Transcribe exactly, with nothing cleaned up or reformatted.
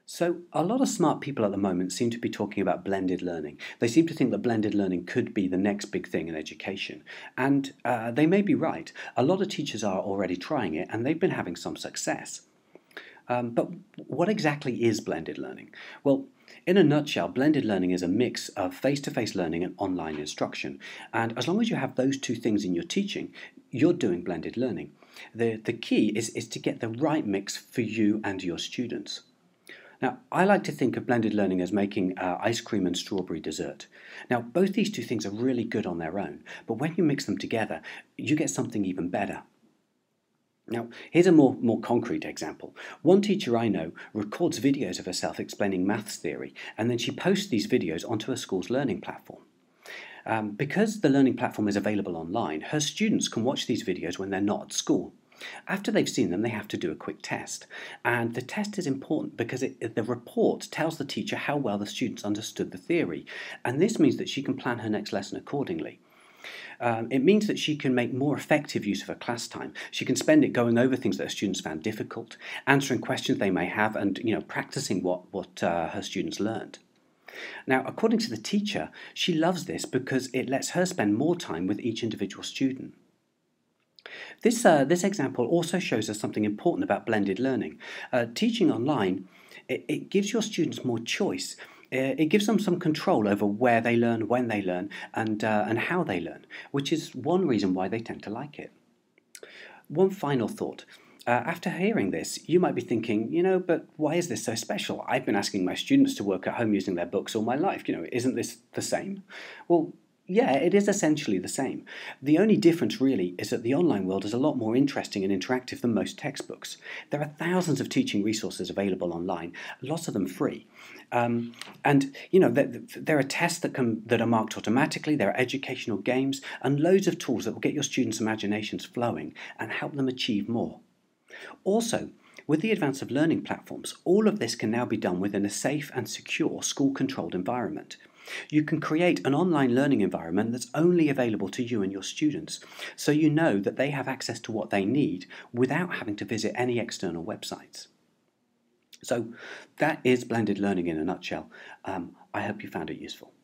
So, a lot of smart people at the moment seem to be talking about blended learning. They seem to think that blended learning could be the next big thing in education. And uh, they may be right. A lot of teachers are already trying it and they've been having some success. Um, but what exactly is blended learning? Well, in a nutshell, blended learning is a mix of face-to-face learning and online instruction. And as long as you have those two things in your teaching, you're doing blended learning. The, the key is, is to get the right mix for you and your students. Now, I like to think of blended learning as making uh, ice cream and strawberry dessert. Now, both these two things are really good on their own, but when you mix them together, you get something even better. Now, here's a more, more concrete example. One teacher I know records videos of herself explaining maths theory, and then she posts these videos onto her school's learning platform. Um, because the learning platform is available online, her students can watch these videos when they're not at school. After they've seen them, they have to do a quick test. And the test is important because it, the report tells the teacher how well the students understood the theory. And this means that she can plan her next lesson accordingly. Um, it means that she can make more effective use of her class time. She can spend it going over things that her students found difficult, answering questions they may have, and you know, practicing what, what uh, her students learned. Now, according to the teacher, she loves this because it lets her spend more time with each individual student. This, uh, this example also shows us something important about blended learning. Uh, teaching online, it, it gives your students more choice. Uh, it gives them some control over where they learn, when they learn, and, uh, and how they learn, which is one reason why they tend to like it. One final thought. Uh, after hearing this, you might be thinking, you know, but why is this so special? I've been asking my students to work at home using their books all my life. You know, isn't this the same? Well, yeah, it is essentially the same. The only difference really is that the online world is a lot more interesting and interactive than most textbooks. There are thousands of teaching resources available online, lots of them free. Um, and, you know, there, there are tests that, can, that are marked automatically, there are educational games, and loads of tools that will get your students' imaginations flowing and help them achieve more. Also, with the advance of learning platforms, all of this can now be done within a safe and secure school-controlled environment. You can create an online learning environment that's only available to you and your students, so you know that they have access to what they need without having to visit any external websites. So that is blended learning in a nutshell. Um, I hope you found it useful.